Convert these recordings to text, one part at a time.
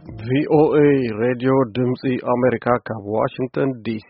VOA Radio Dimsi America ካብ Washington DC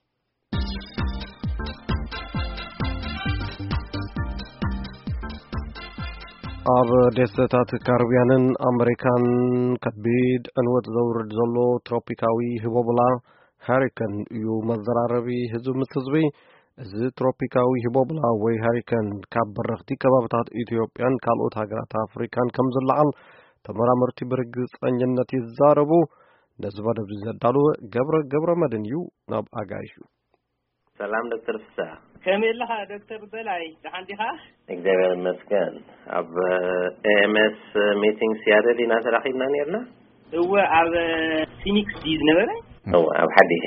ኣብ ደስተታት ካሪቢያንን ኣሜሪካን ከቢድ ዕንወት ዘውርድ ዘሎ ትሮፒካዊ ህቦብላ ሃሪከን እዩ መዘራረቢ ህዝብ ምስ ህዝቢ እዚ ትሮፒካዊ ህቦብላ ወይ ሃሪከን ካብ በረኽቲ ከባቢታት ኢትዮጵያን ካልኦት ሃገራት ኣፍሪካን ከም ዝለዓል ተመራመርቲ ብርግጸኝነት ይዛረቡ ነዝባደብ ዘዳሉ ገብረ መድን እዩ ናብ ኣጋይሹ ሰላም ዶክተር ፍሳ ከመላህ ዶክተር በላይ ደሓንዲኻ እግዚአብሔር ይመስገን ኣብ ኤምኤስ ሚቲንግ ሲያደል ኢና ተራኺብና ነርና እወ ኣብ ፊኒክስ ዲዝ ነበረ ኣብ ሓዲሽ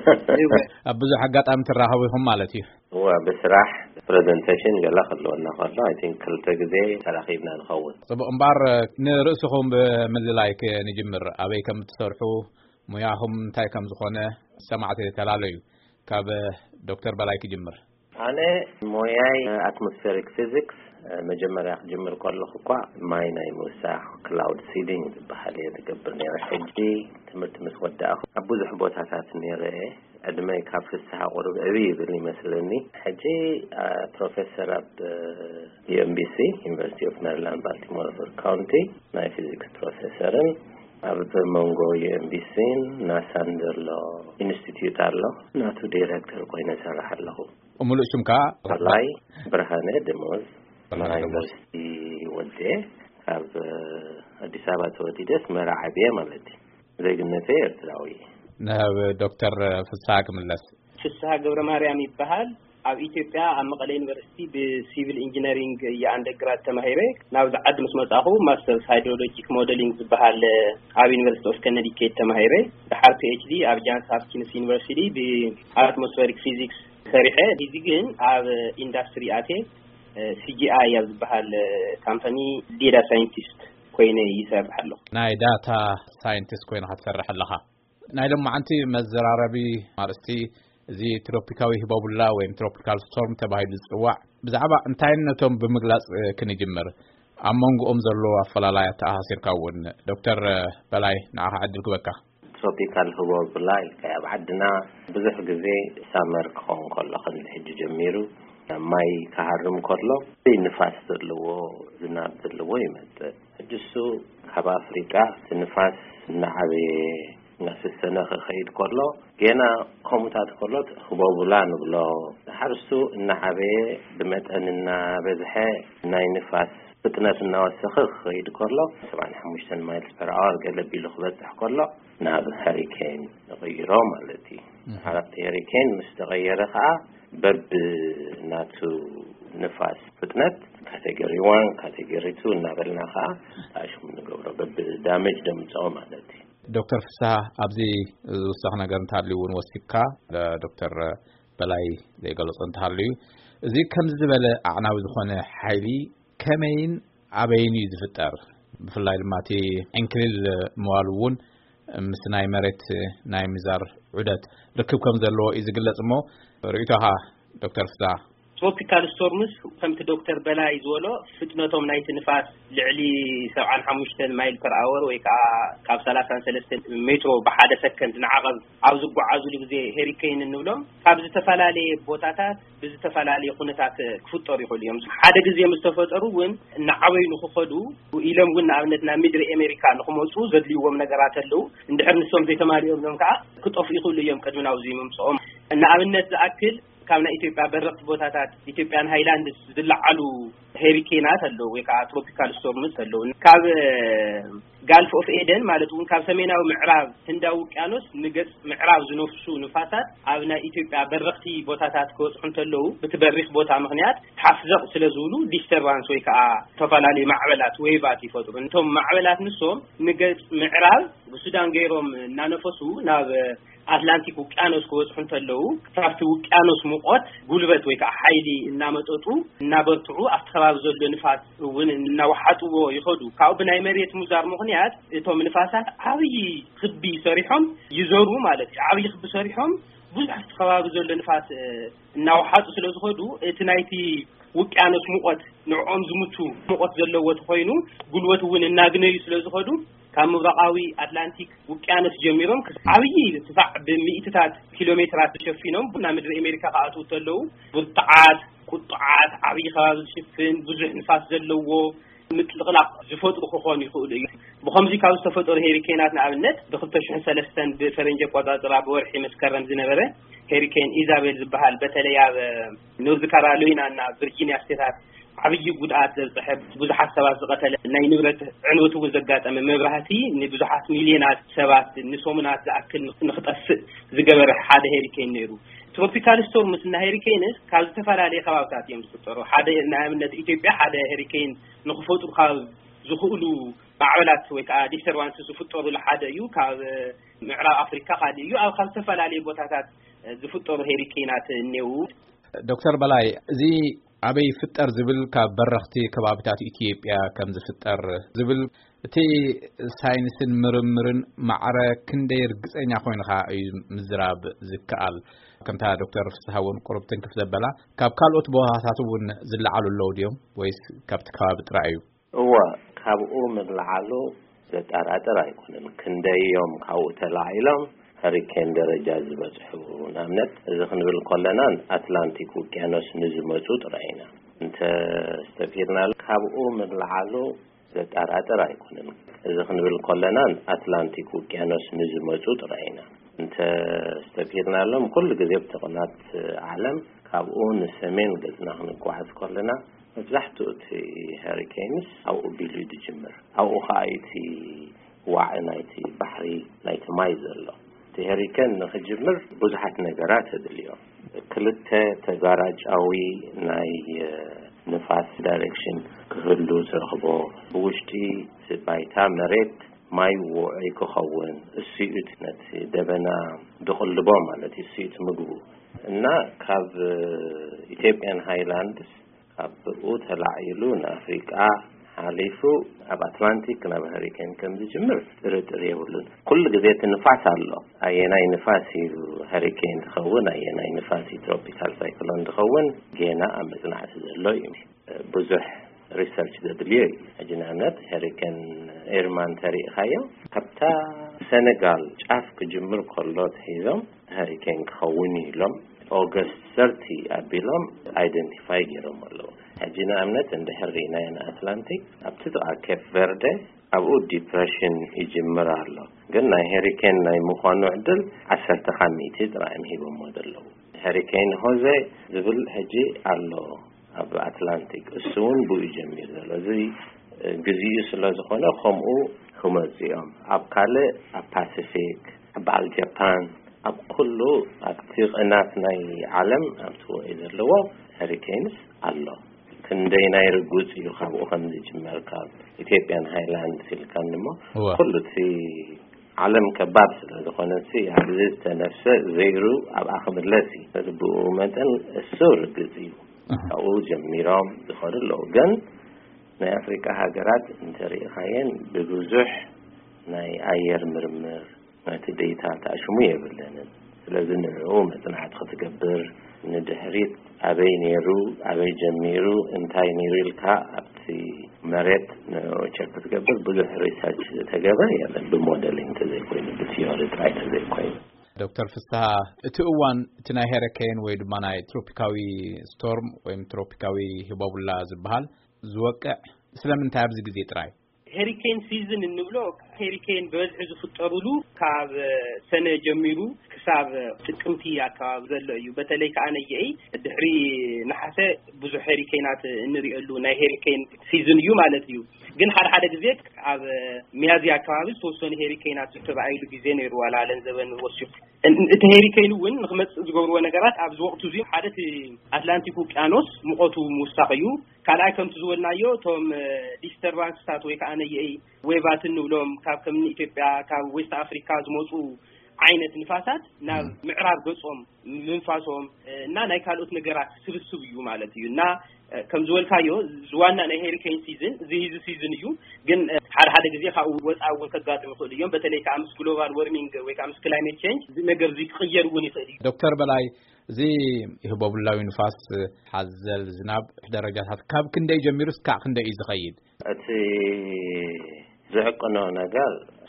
ኣብ ብዙሕ ኣጋጣሚ ትራኸቡ ኢኹም ማለት እዩ በስራሕ ፕሬዘንቴሽን ገላ ከለወና ከሎ አይ ቲንክ ክልተ ግዜ ተራኺብና ንኸውን ጽቡቕ እምበር ንርእስኹም ብምልላይ ንጅምር ኣበይ ከም ትሰርሑ ሙያኹም እንታይ ከም ዝኾነ ሰማዕቲ ተላለዩ ካብ ዶክተር በላይ ክጅምር ኣነ ሞያይ አትሞስፌሪክ ፊዚክስ መጀመሪያ ክጅምር ከለኹ እኳ ማይ ናይ ምውሳኽ ክላውድ ሲዲንግ ዝበሃል እየ ዝገብር ነይረ ሕጂ ትምህርቲ ምስ ወዳእኹ ኣብ ብዙሕ ቦታታት ነይረ ዕድመይ ካብ ፍስሓ ቁሩብ ዕብይ ይብል ይመስለኒ ሕጂ ፕሮፌሰር ኣብ UMBC ዩኒቨርሲቲ ኦፍ ሜሪላንድ ባልቲሞር ካውንቲ ናይ ፊዚክስ ፕሮፌሰርን ኣብ መንጎ UMBCን ናሳን ዘሎ ኢንስቲትዩት ኣሎ ናቱ ዳይሬክተር ኮይነ ሰራሕ ኣለኹ ሙሉእ ሽምካ ላይ ብርሃነ ደሞዝ መራ ዩኒቨርሲቲ ወደ ካብ አዲስ አበባ ተወዲደስ መራዓብየ ማለት ዘይግነቴ ኤርትራዊ ናብ ዶክተር ፍስሓ ክምለስ ፍስሓ ገብረ ማርያም ይባሃል ኣብ ኢትዮጵያ ኣብ መቀለ ዩኒቨርሲቲ ብሲቪል ኢንጂነሪንግ የአንደርግራድ ተማሂረ ናብ ዝዓድ ምስ መጻኹ ማስተርስ ሃይድሮሎጂክ ሞዴሊንግ ዝበሃል ኣብ ዩኒቨርሲቲ ኦፍ ከነዲኬት ተማሂረ ድሓር PhD ኣብ ጃንስ ሆፕኪንስ ዩኒቨርሲቲ ብአትሞስፌሪክ ፊዚክስ ሰሪሐ እዚ ግን ኣብ ኢንዱስትሪ ኣቴ CGI ኣብ ዝበሃል ካምፓኒ ዴታ ሳይንቲስት ኮይነ ይሰርሕ ኣለኹ ናይ ዳታ ሳይንቲስት ኮይነ ክትሰርሕ ኣለኻ ናይ ሎማዓንቲ መዘራረቢ ማርስቲ እዚ ትሮፒካዊ ህቦብላ ወይ ትሮፒካል ስቶርም ተባሂሉ ዝጽዋዕ ብዛዕባ እንታይነቶም ብምግላጽ ክንጅምር ኣብ መንጎኦም ዘሎ ኣፈላላያት ኣሃሲርካውን ዶክተር በላይ ንኣኻ ዕድል ክበካ ትሮፒካል ህቦብላ ኣብ ዓድና ብዙሕ ግዜ ሳመር ክኸውን ከሎ ሕጂ ጀሚሩ ማይ ካሃርም ከሎ ንፋስ ዘለዎ ዝናብ ዘለዎ ይመጽእ ሕጂሱ ካብ ኣፍሪካ ንፋስ ናዓበየ ናስሰነ ክኸይድ ከሎ ገና ከምታት ከሎ ህቦብላ ንብሎ ሓርሱ ናዓበየ ብመጠንና በዝሐ ናይ ንፋስ ፍጥነት እናወሰኸ ክኸይድ ከሎ 75 ማይልስ ፐር አወር ገለቢሉ ክበጽሕ ከሎ ናብ ሃሪኬን ይቕይሮ ማለት እዩ ሓረፍቲ ሃሪኬን ምስ ተቐየረ ከዓ በብ ናቱ ንፋስ ፍጥነት ካቴጎሪ 1 ካቴጎሪ 2 እናበልና ከዓ ታሽሙ ንገብሮ በብ ዳሜጅ ደምጾ ማለት እዩ ዶክተር ፍስሓ ኣብዚ ዝውሳኽ ነገር እንታልዩውን ወሲካ ዶክተር በላይ ዘይገለጾ እንታልዩ እዚ ከም ዝበለ ኣዕናዊ ዝኾነ ሓይሊ ከመይን ኣበይን እዩ ዝፍጠር ብፍላይ ድማ እቲ ዕንክሊል ምዋል እውን ምስ ናይ መሬት ናይ ምዛር ዑደት ርክብ ከም ዘለዎ እዩ ዝግለጽ እሞ ርእይቶኻ ዶክተር ፍስሓ ትሮፒካል ስቶርምስ ከምቲ ዶክተር በላይ ዝበሎ ፍጥነቶም ናይቲ ንፋስ ልዕሊ 75 ማይል ፐር አወር ወይ ከዓ ካብ 33 ሜትሮ በሓደ ሰከንድ ንዓቐብ ኣብ ዝጓዓዙሉ ግዜ ሄሪኬን እንብሎም ካብ ዝተፈላለየ ቦታታት ብዝተፈላለየ ኩነታት ክፍጠሩ ይኽእሉ እዮም ሓደ ግዜ ምስ ተፈጠሩ እውን ንዓበዩ ንኽኸዱ ኢሎም እውን ንኣብነት ናብ ምድሪ ኣሜሪካ ንኽመፁ ዘድልይዎም ነገራት ኣለው እንድሕር ንሶም ዘይተማሊኦም ከዓ ክጠፍኡ ይኽእሉ እዮም ቅድሚ ናብዚ ምምጽኦም ንኣብነት ዝኣክል ካብ ናይ ኢትዮጵያ በረኽቲ ቦታታት ኢትዮጵያን ሃይላንድስ ዝለዓሉ ሄሪኬናት ኣለው ወይ ከዓ ትሮፒካል ስቶርምስ ኣለው ካብ ጋልፍ ኦፍ ኤደን ማለት እውን ካብ ሰሜናዊ ምዕራብ ህንዳዊ ውቅያኖስ ንገጽ ምዕራብ ዝነፍሱ ንፋሳት ኣብ ናይ ኢትዮጵያ በረኽቲ ቦታታት ክወጽሑ እንተለው ብትበሪኽ ቦታ ምኽንያት ሓፍዘቕ ስለዝብሉ ዲስተርባንስ ወይ ከዓ ተፈላለዩ ማዕበላት ዌይባት ይፈጥሩ እንቶም ማዕበላት ንሶም ንገጽ ምዕራብ ብሱዳን ገይሮም እናነፈሱ ናብ አትላንቲክ ውቅያኖስ ክወጽሑ እንተለው ካብቲ ውቅያኖስ ሙቐት ጉልበት ወይ ከዓ ሓይሊ እናመጠጡ እናበርትዑ ኣብቲ ከባቢ ዘሎ ንፋስ እውን እናወሓጥዎ ይኸዱ ካብኡ ብናይ መሬት ሙዛር ምኽንያት እቶም ንፋሳት ዓብይ ክቢ ሰሪሖም ይዘሩ ማለት እዩ ዓብይ ክቢ ሰሪሖም ብዙሕ ኣብቲ ከባቢ ዘሎ ንፋስ እናወሓጡ ስለዝኸዱ እቲ ናይቲ ውቅያኖስ ሙቐት ንዕኦም ዝምቹ ሙቐት ዘለዎ ተኾይኑ ጉልበት እውን እናግነዩ ስለዝኸዱ ካብ ምብራቃዊ አትላንቲክ ውቅያኖስ ጀሚሮም ዓብይ ትፋዕ በሚእትታት ኪሎሜትራት ተሸፊኖም ናብ ምድሪ አሜሪካ ካኣቱ ተለው ብርትዓት ቁጥዓት ዓብይ ከባቢ ዝሽፍን ብዙሕ ንፋስ ዘለዎ ምጥልቅላቅ ዝፈጥሩ ክኾኑ ይኽእሉ እዩ ብኸምዚ ካብ ዝተፈጠሩ ሄሪኬናት ንኣብነት ብ2003 ብፈረንጅ አቆጣጠር በወርሒ መስከረም ዝነበረ ሄሪኬን ኢዛቤል ዝበሃል በተለይ ኣብ ኖርዝ ካሮላይና እና ቨርጂኒያ ስቴታት ዓብይ ጉድኣት ዘብፅሐ ብዙሓት ሰባት ዝቀተለ ናይ ንብረት ዕንወት እውን ዘጋጠመ መብራህቲ ንብዙሓት ሚልዮናት ሰባት ንሶሙናት ዝኣክል ንኽጠፍእ ዝገበረ ሓደ ሄሪኬን ነይሩ ትሮፒካል ስቶርምስ እና ሄሪኬንስ ካብ ዝተፈላለዩ ከባቢታት እዮም ዝፍጠሩ ሓደ ንኣብነት ኢትዮጵያ ሓደ ሄሪኬን ንኽፈጥሩ ካብ ዝኽእሉ ማዕበላት ወይ ከዓ ዲስተርባንስ ዝፍጠሩ ሓደ እዩ ካብ ምዕራብ ኣፍሪካ ካሊ እዩ ኣብ ካብ ዝተፈላለዩ ቦታታት ዝፍጠሩ ሄሪኬናት እኔው ዶክተር በላይ እዚ አበይ ፍጠር ዝብል ካብ በረኽቲ ከባቢታት ኢትዮጵያ ከም ዝፍጠር ዝብል እቲ ሳይንስን ምርምርን ማዕረ ክንደይ ርግፀኛ ኮይንካ እዩ ምዝራብ ዝከኣል ከምታ ዶክተር ፍስሓውን ቁርብትን ክፍ ዘበላ ካብ ካልኦት ቦታታት እውን ዝለዓሉ ኣለዉ ድዮም ወይስ ካብቲ ከባቢ ጥራይ እዩ እዋ ካብኡ ምልዓሉ ዘጠራጥር ኣይኮነን ክንደዮም ካብኡ ተላዒሎም ሄሪኬን ደረጃ ዝበፅሑ ንኣብነት እዚ ክንብል ከለና አትላንቲክ ውቅያኖስ ንዝመፁ ጥራይና እንተ ዝተፊርና ካብኡ ምልዓሉ ዘጠራጥር ኣይኮነን እዚ ክንብል ከለና አትላንቲክ ውቅያኖስ ንዝመፁ ጥራይና እንተ ዝተፊርናሎም ኩሉ ግዜ ብተቕናት ዓለም ካብኡ ንሰሜን ገጽና ክንጓዓዝ ከለና መብዛሕትኡ እቲ ሄሪኬንስ ኣብኡ ቢሉ ይጅምር ኣብኡ ኸኣይቲ ዋዕ ናይቲ ባሕሪ ናይቲ ማይ ዘሎ እቲ ሄሪኬን ንኽጅምር ብዙሓት ነገራት ተድልዮም ክልተ ተጋራጫዊ ናይ ንፋስ ዳይሬክሽን ክህሉ ዝረኽቦ ብውሽጢ ባይታ መሬት ማይ ውዑይ ክኸውን እሲኡት ነቲ ደበና ድቕልቦ ማለት እሲኡት ምግቡ እና ካብ ኢትዮጵያን ሃይላንድስ ካብኡ ተላዒሉ ንኣፍሪቃ ሓሊፉ ኣብ አትላንቲክ ናብ ሄሪኬን ከም ዝጅምር ጥርጥር የብሉን ኩሉ ግዜ ንፋስ ኣሎ ኣየናይ ንፋስ እዩ ሄሪኬን ዝኸውን ኣየናይ ንፋስ ትሮፒካል ሳይክሎን ዝኸውን ገና ኣብ ምጽናዕ ዘሎ እዩ ብዙሕ ሪሰርች ዘድልዮ ኣጅናነት ሄሪኬን ኤርማን ተሪእኻዮ ካብታ ሴኔጋል ጫፍ ክጅምር ከሎ ተሂዞም ሄሪኬን ክኸውን ኢሎም ኦገስት 30 ኣቢሎም አይደንቲፋይ ገይሮም ኣለዉ ሕጂና እምነት እንደሕሪና ና አትላንቲክ ኣብቲ ጥቃ ኬፕ ቨርደ ኣብኡ ዲፕሬሽን ይጅምር ኣሎ ግን ናይ ሄሪኬን ናይ ምዃኑ ዕድል 10% ጥራይ ሂቦም ዘለዉ ሄሪኬን ሆዜ ዝብል ሕጂ ኣሎ ኣብ አትላንቲክ እሱውን ብኡ ጀሚር ዘሎ እዚ ግዜኡ ስለ ዝኾነ ከምኡ ክመፅኦም ኣብ ካልእ ኣብ ፓሲፊክ ኣብ ጃፓን ኣብ ኩሉ ኣብቲ ቅናት ናይ ዓለም ኣብቲ ወይ ዘለዎ ሄሪኬንስ ኣሎ ክንደይ ናይ ርጉፅ እዩ ካብኡ ከም ዝጅመር ካብ ኢትዮጵያን ሃይላንድ ሲልካን ድማ ኩሉ እቲ ዓለም ከባድ ስለ ዝኾነሲ ኣብ ዝተነፍሰ ዘይሩ ኣብ ኣኽምለሲ ብኡ መጠን እሱ ርግፅ እዩ ካብኡ ጀሚሮም ዝኸዱ ኣለዉ ግን ናይ ኣፍሪካ ሃገራት እንተሪእኻየን ብብዙሕ ናይ ኣየር ምርምር ናይቲ ዴታ ተኣሽሙ የብለንን ስለዚ ንዕኡ መፅናዕት ክትገብር ንድሕሪት ኣበይ ነይሩ ኣበይ ጀሚሩ እንታይ ነይሩ ኢልካ ኣብቲ መሬት ቸክ ክትገብር ብዙሕ ሪሰርች ተገበረ የለን ብሞዴሊንግ ተዘይኮይኑ ብቲዮሪ ጥራይ ተዘይኮይኑ ዶክተር ፍስሓ እቲ እዋን እቲ ናይ ሄሪኬን ወይ ድማ ናይ ትሮፒካዊ ስቶርም ወይ ትሮፒካዊ ህቦቡላ ዝበሃል ዝወቅዕ ስለምንታይ ኣብዚ ግዜ ጥራይ ሄሪኬን ሲዝን እንብሎ ሄሪኬን በዝሕ ዝፍጠሩሉ ካብ ሰነ ጀሚሩ ክሳብ ጥቅምቲ አካባቢ ዘሎ እዩ በተለይ ከአነየይ ድሕሪ ነሐሰ ብዙሕ ሄሪኬናት እንሪእሉ ናይ ሄሪኬን ሲዝን እዩ ማለት እዩ ግን ሓደ ግዜ ኣብ ሚያዝያ አካባቢ ተወሰኑ ሄሪኬናት ዝተባይሉ ግዜ ነይሩ ዋላለን ዘበን ወስዩ እቲ ሄሪኬን እውን ንኽመጽእ ዝገብርዎ ነገራት ኣብ ወቅቱ እዚ ሓደ አትላንቲክ ውቅያኖስ ሙቐቱ ሙስታኽ እዩ ካልኣይ ከምቲ ዝወልናዮ ቶም ዲስተርባንስታት ወይ ከአነየይ ዌባት እንብሎም ካብ ከም ኢትዮጵያ ካብ ዌስት አፍሪካ ዝመጹ ዓይነት ንፋሳት ናብ ምዕራብ ገጾም ምንፋሶም እና ናይ ካልኦት ነገራት ስብስብ እዩ ማለት እዩ እና ከም ዝወልካዮ ዝዋና ናይ ሄሪኬን ሲዝን እዚ ሲዝን እዩ ግን ሓደ ግዜ ካብ ወጻእ እውን ከጋጥም ይኽእል እዮም በተለይ ከአምስ ግሎባል ዋርሚንግ ወይ ከአምስ ክላይሜት ቼንጅ ነገር ዝቅየር እውን ይኽእል እዩ ዶክተር በላይ እዚ ህቦቡላዊ ንፋስ ሓዘል ዝናብ ደረጃታት ካብ ክንደይ ጀሚሩ እስካዕ ክንደይ ዝኸይድ እቲ ዝዕቅኖ ነገር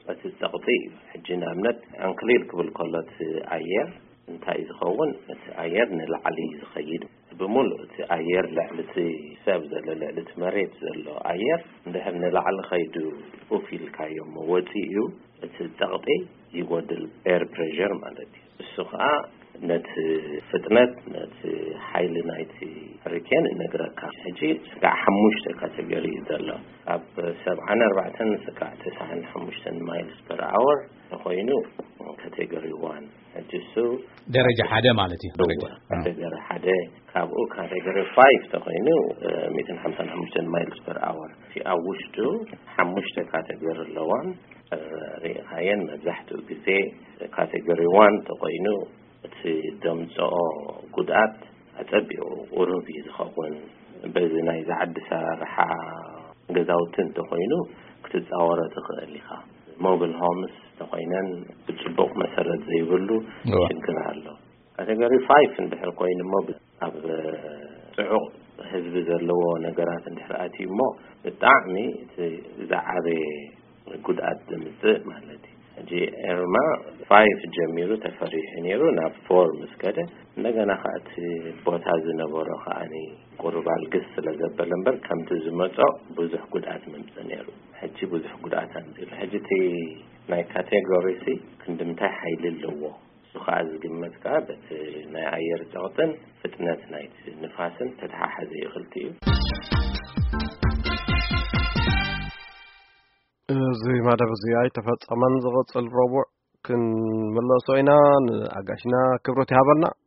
تستقطي حجنا أمنت أنكليل قبل قلت أير انتهي زخون أير نلعلي زخيد بمول أير لعلتي سابز لعلت مريت زلو أير ده نلعل خيدو وفي الكايوم وتيو تستقطي يود الإير بريشر مالتي السخاء نت فتنات نت حيل نايتي ريكين نقرأ حجي سكع حموشة كاتيجوري دللا أب 7-4 سكع 9 مايلز بر اور تخينو كاتيجوري 1 حجسو درجة حدا مالتي درجة حدا كابو كاتيجوري 5 تخينو 255 مايلز بر اور في أوشتو حموشة كاتيجوري لوان ريحين مزحتو بزي كاتيجوري 1 تخينو دمزو قدات أتبعو وربي زخون بزنا إذا عد سارحة جزاوتن تخينو كتتصورة تخليها موبل هومس تخينن بتشبق مسرد زي بلو شنكنا هلو كاتيجوري 5 بحر قوين موبل أب تعق حزب زلو نقرات انحرقاتي مو بالتعمي زعري قدات دمزق مالتي جي إرما 5 جميرو تفريحين يرو ناب 4 مسكده نجنا خات بوتاز نبورو خاني قرب القص لزبلنبر كم تزمتو بزح قدات من زنيرو حجي بزح قدات عندي حجتي ناي كاتيجوري سي كندمتا حيل اللو سخاز قمت كابت ناي عير زغطن فتنات نايت نفاسن تتححزي غلتيو زي ما دبزي تفت أمان زغط الربع كن ملا سوينا عقاشنا كبرت هابلنا